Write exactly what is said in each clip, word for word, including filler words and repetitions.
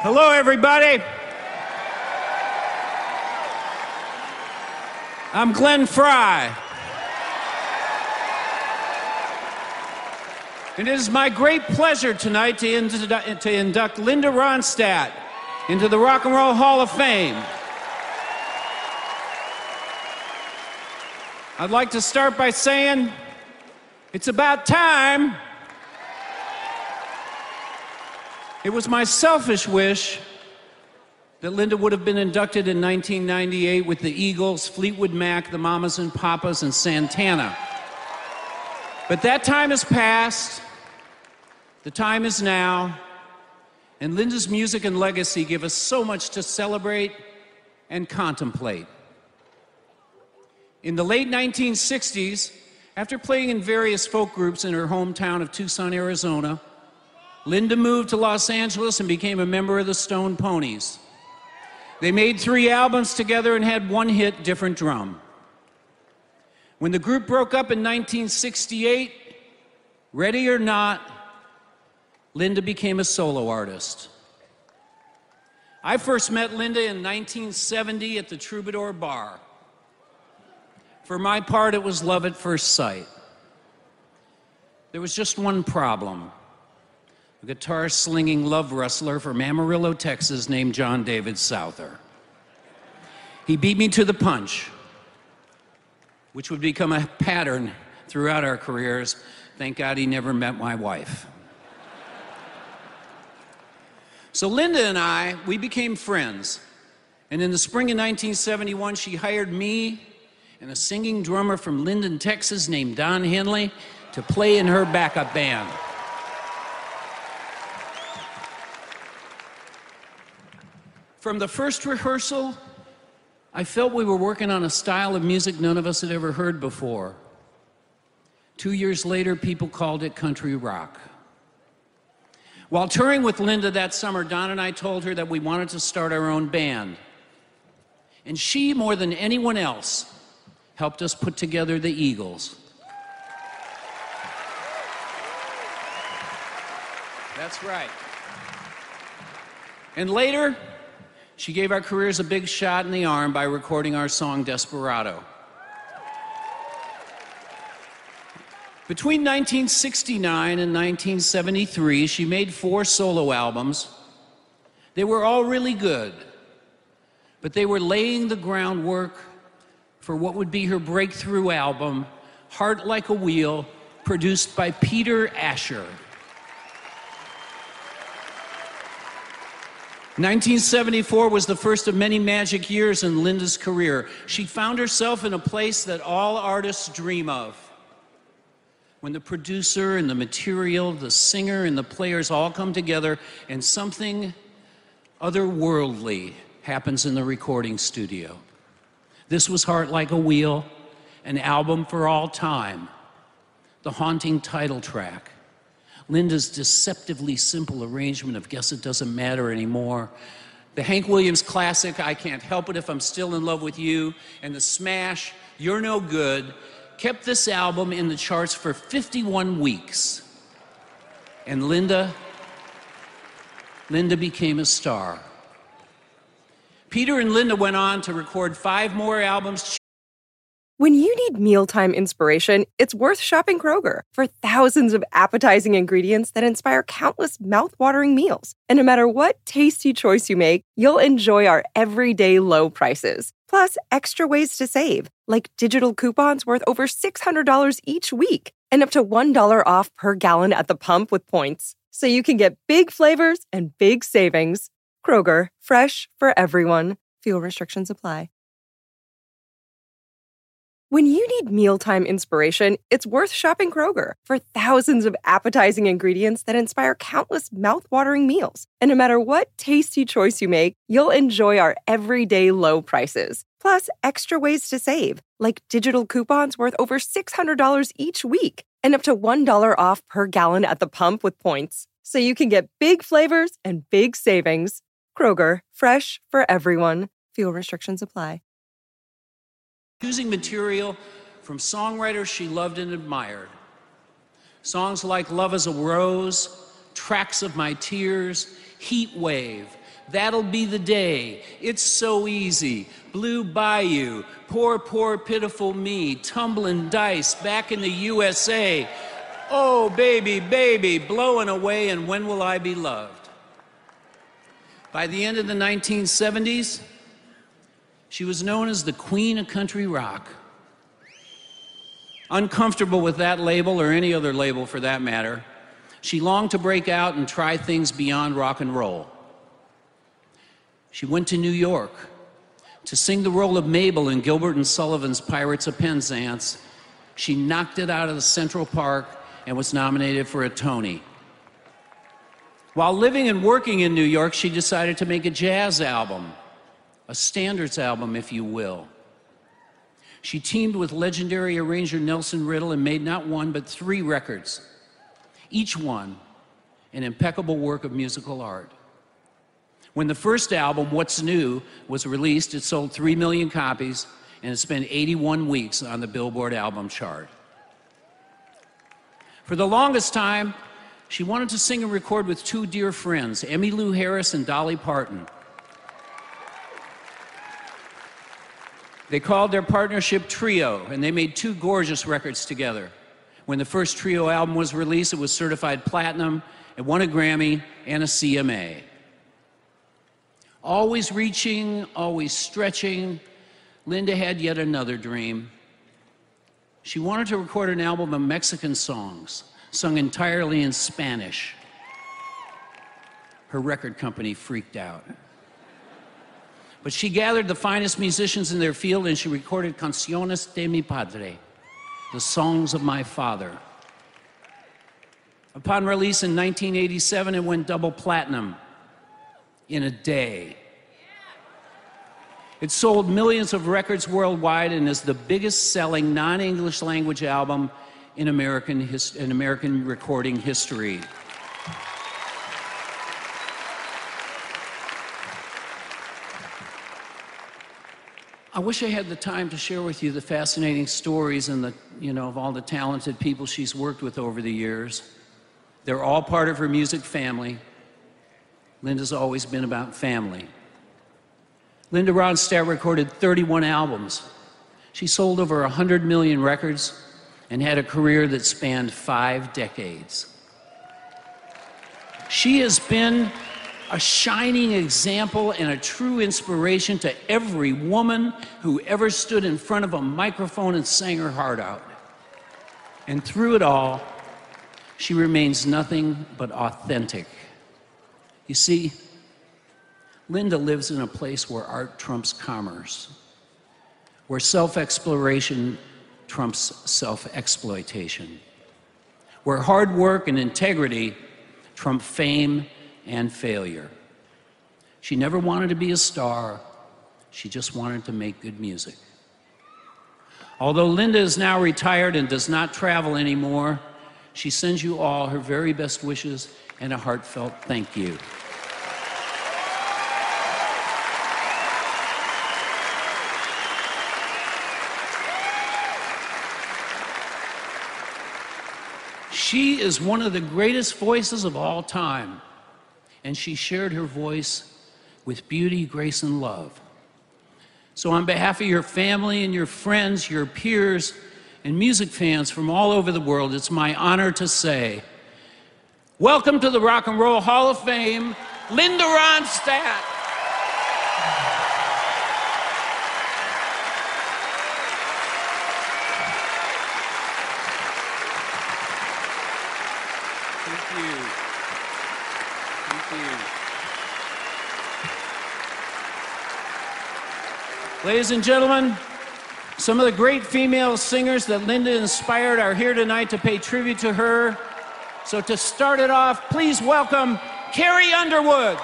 Hello, everybody. I'm Glenn Frey. And it is my great pleasure tonight to, indu- to induct Linda Ronstadt into the Rock and Roll Hall of Fame. I'd like to start by saying it's about time. It was my selfish wish that Linda would have been inducted in nineteen ninety-eight with the Eagles, Fleetwood Mac, the Mamas and Papas, and Santana. But that time has passed. The time is now. And Linda's music and legacy give us so much to celebrate and contemplate. In the late nineteen sixties, after playing in various folk groups in her hometown of Tucson, Arizona, Linda moved to Los Angeles and became a member of the Stone Ponies. They made three albums together and had one hit, Different Drum. When the group broke up in nineteen sixty-eight, ready or not, Linda became a solo artist. I first met Linda in nineteen seventy at the Troubadour Bar. For my part, it was love at first sight. There was just one problem. A guitar-slinging love wrestler from Amarillo, Texas, named John David Souther. He beat me to the punch, which would become a pattern throughout our careers. Thank God he never met my wife. So Linda and I, we became friends. And in the spring of nineteen seventy-one, she hired me and a singing drummer from Linden, Texas, named Don Henley, to play in her backup band. From the first rehearsal, I felt we were working on a style of music none of us had ever heard before. Two years later, people called it country rock. While touring with Linda that summer, Don and I told her that we wanted to start our own band. And she, more than anyone else, helped us put together the Eagles. That's right. And later, she gave our careers a big shot in the arm by recording our song Desperado. Between nineteen sixty-nine and nineteen seventy-three, she made four solo albums. They were all really good, but they were laying the groundwork for what would be her breakthrough album, Heart Like a Wheel, produced by Peter Asher. nineteen seventy-four was the first of many magic years in Linda's career. She found herself in a place that all artists dream of, when the producer and the material, the singer and the players all come together and something otherworldly happens in the recording studio. This was Heart Like a Wheel, an album for all time, the haunting title track, Linda's deceptively simple arrangement of Guess It Doesn't Matter Anymore, the Hank Williams classic, I Can't Help It If I'm Still in Love with You, and the smash, You're No Good, kept this album in the charts for fifty-one weeks. And Linda, Linda became a star. Peter and Linda went on to record five more albums. When you need mealtime inspiration, it's worth shopping Kroger for thousands of appetizing ingredients that inspire countless mouth-watering meals. And no matter what tasty choice you make, you'll enjoy our everyday low prices. Plus, extra ways to save, like digital coupons worth over six hundred dollars each week and up to one dollar off per gallon at the pump with points. So you can get big flavors and big savings. Kroger, fresh for everyone. Fuel restrictions apply. When you need mealtime inspiration, it's worth shopping Kroger for thousands of appetizing ingredients that inspire countless mouth-watering meals. And no matter what tasty choice you make, you'll enjoy our everyday low prices. Plus, extra ways to save, like digital coupons worth over six hundred dollars each week and up to one dollar off per gallon at the pump with points. So you can get big flavors and big savings. Kroger, fresh for everyone. Fuel restrictions apply. Choosing material from songwriters she loved and admired. Songs like Love is a Rose, Tracks of My Tears, Heat Wave, That'll Be the Day, It's So Easy, Blue Bayou, Poor, Poor, Pitiful Me, Tumbling Dice, Back in the U S A, Oh, Baby, Baby, Blowing Away, and When Will I Be Loved? By the end of the nineteen seventies, she was known as the Queen of Country Rock. Uncomfortable with that label, or any other label for that matter, she longed to break out and try things beyond rock and roll. She went to New York to sing the role of Mabel in Gilbert and Sullivan's Pirates of Penzance. She knocked it out of the Central Park and was nominated for a Tony. While living and working in New York, she decided to make a jazz album, a standards album, if you will. She teamed with legendary arranger Nelson Riddle and made not one but three records, each one an impeccable work of musical art. When the first album, What's New, was released, it sold three million copies and it spent eighty-one weeks on the Billboard album chart. For the longest time, she wanted to sing and record with two dear friends, Emmylou Harris and Dolly Parton. They called their partnership Trio, and they made two gorgeous records together. When the first Trio album was released, it was certified platinum, it won a Grammy and a C M A. Always reaching, always stretching, Linda had yet another dream. She wanted to record an album of Mexican songs, sung entirely in Spanish. Her record company freaked out. But she gathered the finest musicians in their field and she recorded Canciones de mi Padre, the songs of my father. Upon release in nineteen eighty-seven, it went double platinum in a day. It sold millions of records worldwide and is the biggest selling non-English language album in American, his, in American recording history. I wish I had the time to share with you the fascinating stories and the, you know, of all the talented people she's worked with over the years. They're all part of her music family. Linda's always been about family. Linda Ronstadt recorded thirty-one albums. She sold over one hundred million records and had a career that spanned five decades. She has been a shining example and a true inspiration to every woman who ever stood in front of a microphone and sang her heart out. And through it all, she remains nothing but authentic. You see, Linda lives in a place where art trumps commerce, where self-exploration trumps self-exploitation, where hard work and integrity trump fame and failure. She never wanted to be a star. She just wanted to make good music. Although Linda is now retired and does not travel anymore, she sends you all her very best wishes and a heartfelt thank you. She is one of the greatest voices of all time, and she shared her voice with beauty, grace, and love. So on behalf of your family and your friends, your peers, and music fans from all over the world, it's my honor to say, welcome to the Rock and Roll Hall of Fame, Linda Ronstadt. Thank you. Thank you. Ladies and gentlemen, some of the great female singers that Linda inspired are here tonight to pay tribute to her. So to start it off, please welcome Carrie Underwood.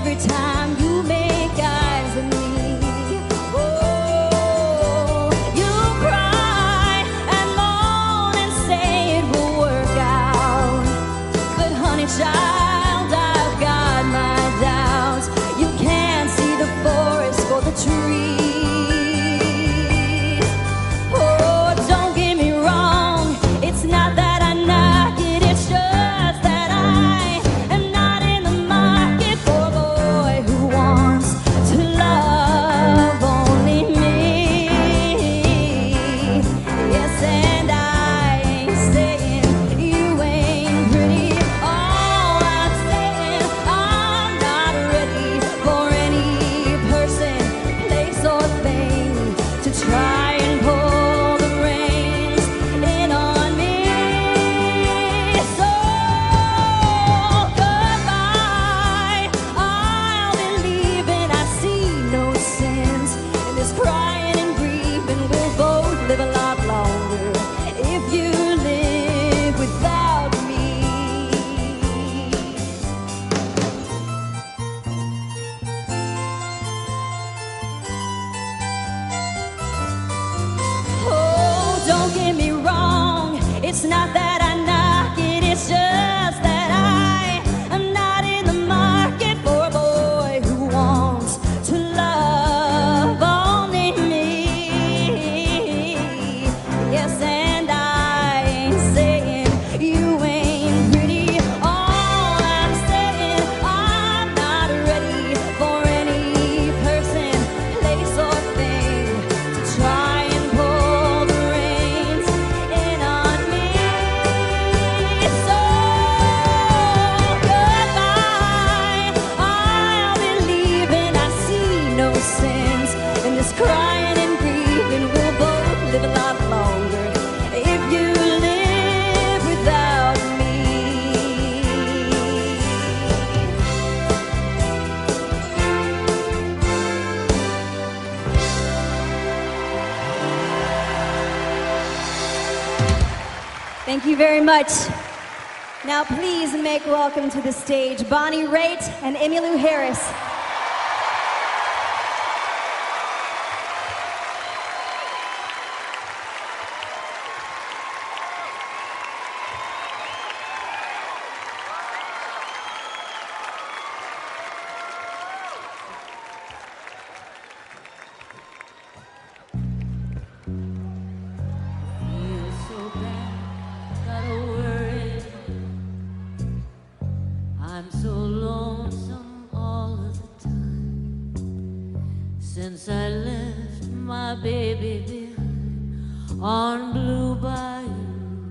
You only child, I've got my doubts. You can't see the forest for the trees. Oh, don't get me wrong, it's not that I knock it, it's just that I am not in the market for a boy who wants to love only me. Yes, and I ain't saying you ain't pretty. All I'm saying, I'm not ready for any person, place, or thing to try and pull the reins in on me. So goodbye, I'll be leaving. I see no sense in this crying and grieving. We'll both live a lot longer if you live without me. Oh, don't get me wrong, it's not that I knock it, it's just that I am not in the market for a boy who wants to love only me. Yes, and I ain't saying you ain't pretty. All I'm saying, I'm not ready for any person, place, or thing to try and pull the reins in on me. So goodbye, I'll be leaving. I see no sense in this crying and grieving. We'll both live a lot longer if you live without me. Thank you very much. Now please make welcome to the stage Bonnie Raitt and Emmylou Harris. Feel so bad, gotta worry. I'm so lonesome all of the time. Since I left my baby behind on Blue Bayou,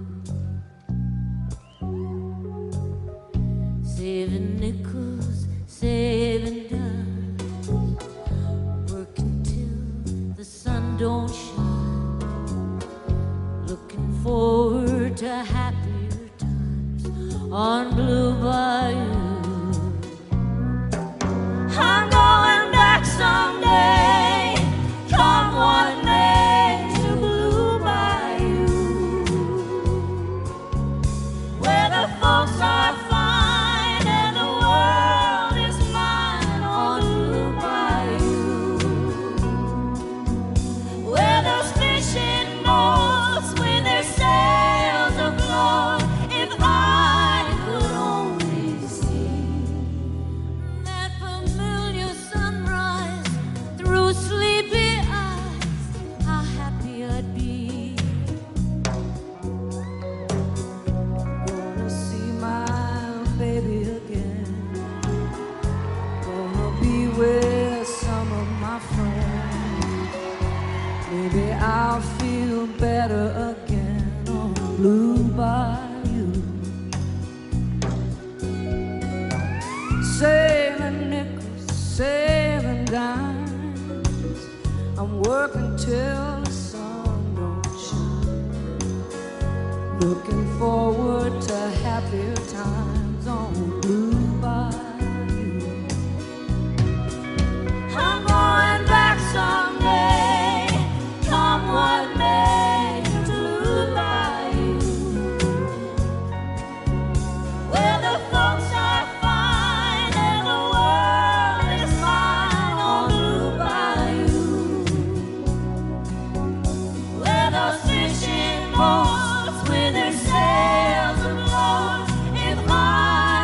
saving nickels, saving dimes, working till the sun don't shine, looking forward to happier times on Blue Bayou. I'm going back someday, come what may, to Blue Bayou, where the folks are fine and the world is mine on Blue Bayou, where those fishing boats with their sails aglow. If I could only see that familiar sunrise through sleepy eyes, how happy I'd be. Gonna see my baby again. Gonna be with some of my friends. Maybe I'll feel better again on Blue Bayou. Saving nickels, saving dimes. I'm working till the sun don't shine. Looking forward to happier times on Blue Bayou. I'm going back someday, come what may, to Blue Bayou, where the folks are fine and the world is mine on Blue Bayou, where those fishing boats with their sails aglow. If I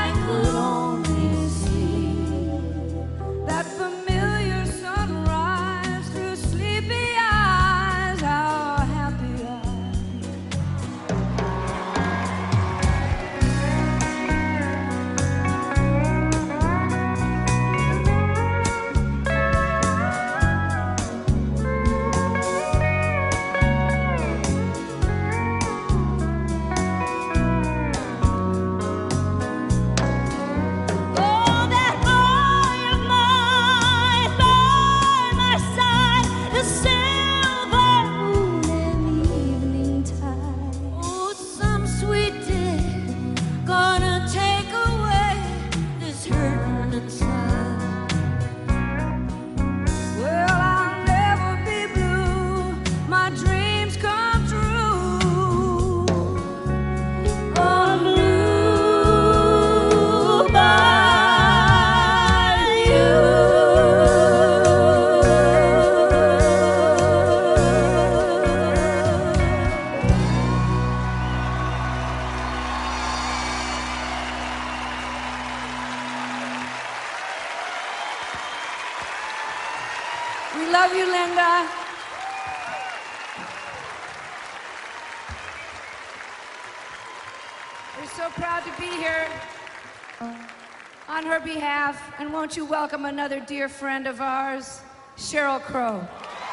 We love you, Linda. We're so proud to be here on her behalf. And won't you welcome another dear friend of ours, Sheryl Crow.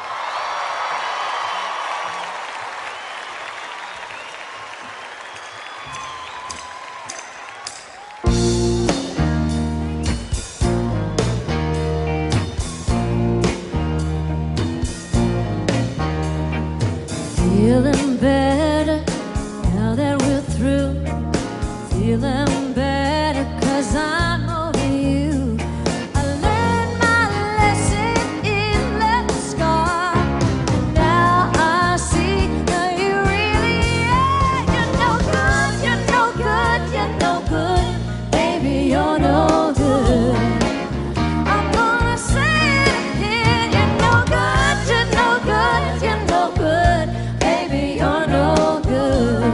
Feeling better now that we're through. Feeling better 'cause I'm over you. I learned my lesson in that scar. Now I see that you really are. You're no good, you're no good, you're no good. Baby, you're no good. I'm gonna say it again. You're no good, you're no good, you're no good. Baby, you're no good.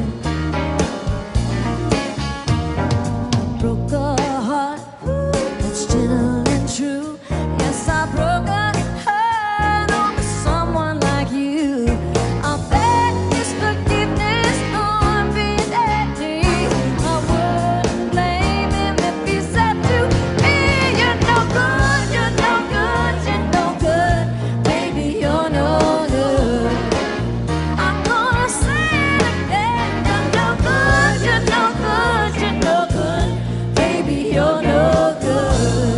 Broke a heart that's gentle and true. Yes, I broke a heart over someone like you. I beg his forgiveness on being empty. I wouldn't blame him if he said to me, you're no good, you're no good, you're no good. Baby, you're no good. I'm gonna say it again. You're no good, you're no good, you're no good. Baby, you're no good.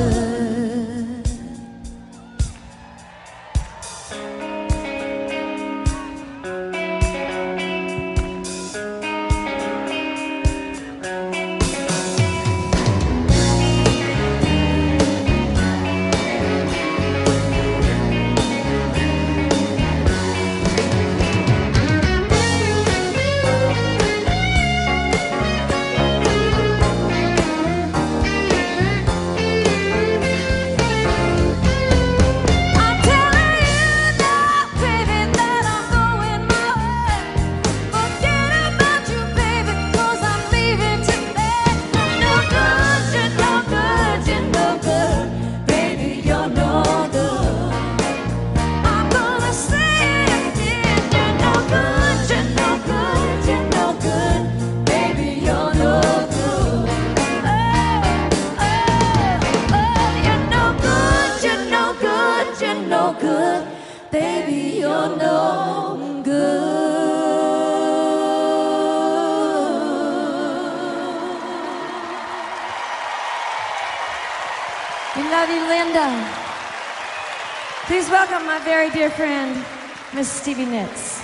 I'm telling you now, baby, that I'm going my way. Forget about you, baby, 'cause I'm leaving today. You're no good, you're no good, you're no good. Baby, you're no good. I'm gonna say it again. You're no good, you're no good, you're no good. Baby, you're no good. Oh, oh, oh, you're no good, you're no good, you're no good. Baby, you're no good. We love you, Linda. Please welcome my very dear friend, Miss Stevie Nicks.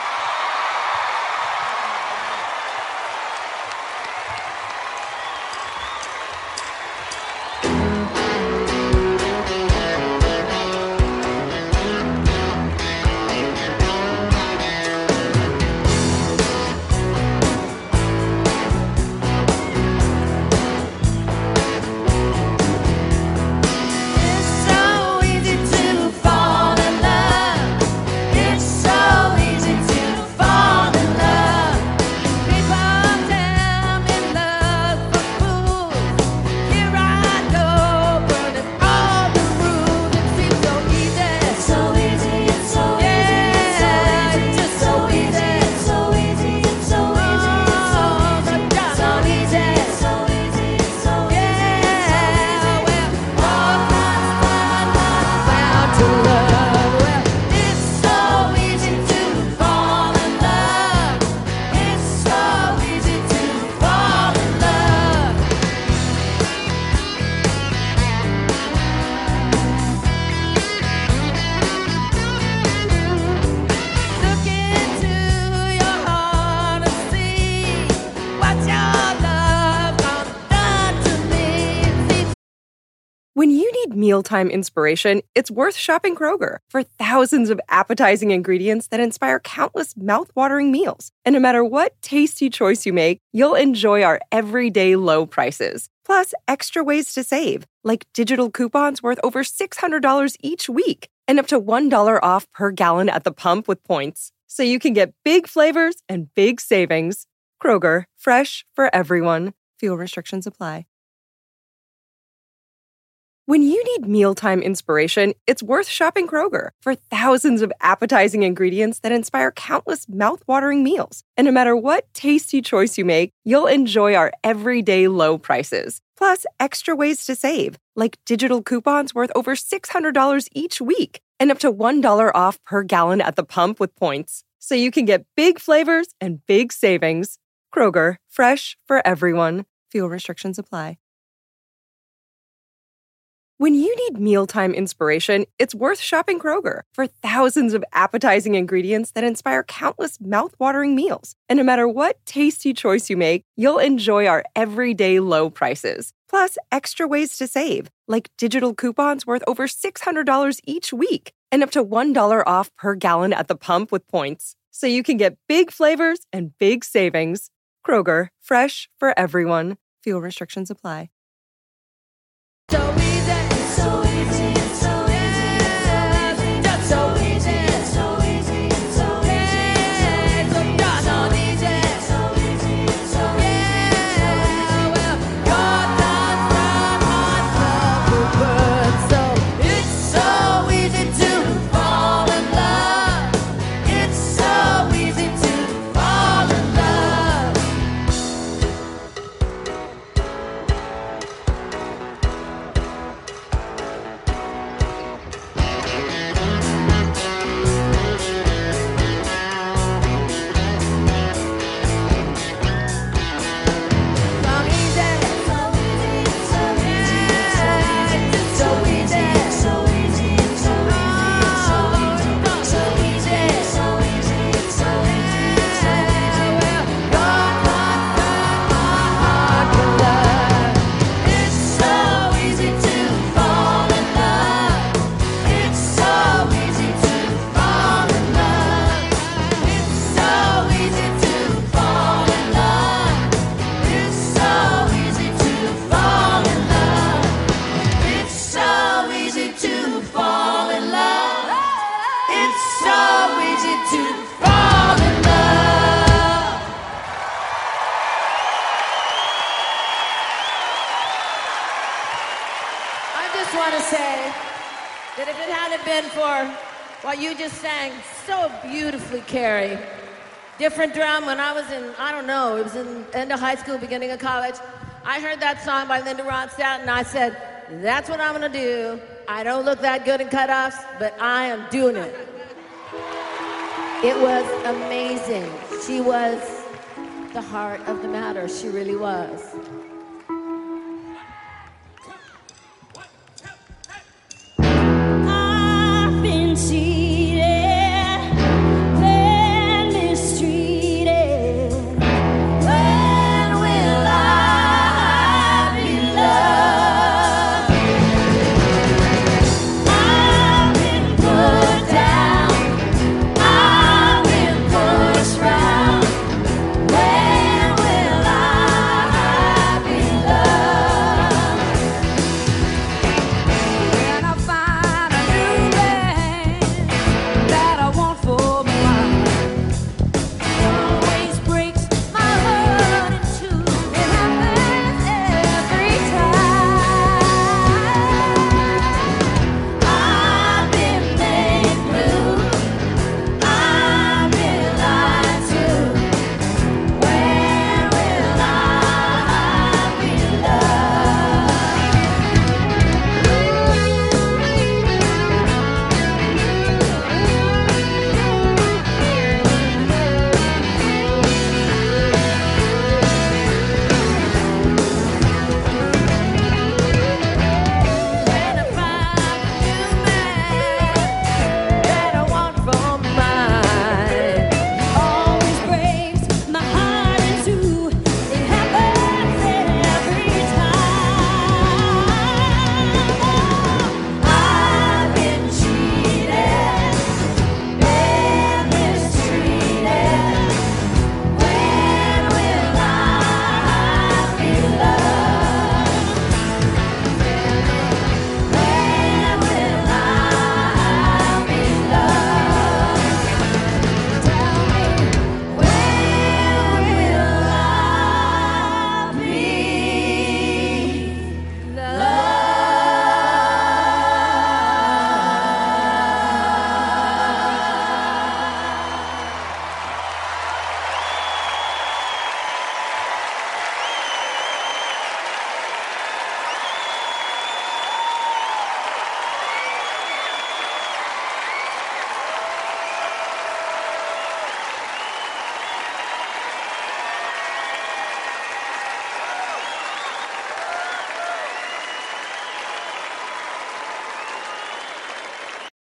It's so easy to fall in love. It's so easy to fall in love. People tell me love's for fools. Here I go, burning all the rules. It seems so easy. It's so easy. It's so easy. It's so easy. It's just so easy. It's so easy. It's so easy. It's so easy. It's so easy. It's so easy. It's so easy. Yeah, well, all found to love. Well, it's so easy to fall in love. It's so easy to fall in love. Look into your heart and see what your love has done to me. See When you need mealtime inspiration, it's worth shopping Kroger for thousands of appetizing ingredients that inspire countless mouthwatering meals. And no matter what tasty choice you make, you'll enjoy our everyday low prices. Plus, extra ways to save, like digital coupons worth over six hundred dollars each week and up to one dollar off per gallon at the pump with points. So you can get big flavors and big savings. Kroger, fresh for everyone. Fuel restrictions apply. When you need mealtime inspiration, it's worth shopping Kroger for thousands of appetizing ingredients that inspire countless mouth-watering meals. And no matter what tasty choice you make, you'll enjoy our everyday low prices. Plus, extra ways to save, like digital coupons worth over six hundred dollars each week and up to one dollar off per gallon at the pump with points. So you can get big flavors and big savings. Kroger, fresh for everyone. Fuel restrictions apply. When you need mealtime inspiration, it's worth shopping Kroger for thousands of appetizing ingredients that inspire countless mouth-watering meals. And no matter what tasty choice you make, you'll enjoy our everyday low prices. Plus, extra ways to save, like digital coupons worth over six hundred dollars each week and up to one dollar off per gallon at the pump with points. So you can get big flavors and big savings. Kroger, fresh for everyone. Fuel restrictions apply. So easy, so easy, so easy, just so easy, so easy, so easy, so darn easy, so easy, so yeah. Well, God does not want love words, so it's so easy to fall in love. It's so easy to fall in love. That if it hadn't been for what you just sang so beautifully, Carrie, different drum. When I was in, I don't know, it was in end of high school, beginning of college, I heard that song by Linda Ronstadt, and I said, that's what I'm gonna do. I don't look that good in cutoffs, but I am doing it. It was amazing. She was the heart of the matter. She really was.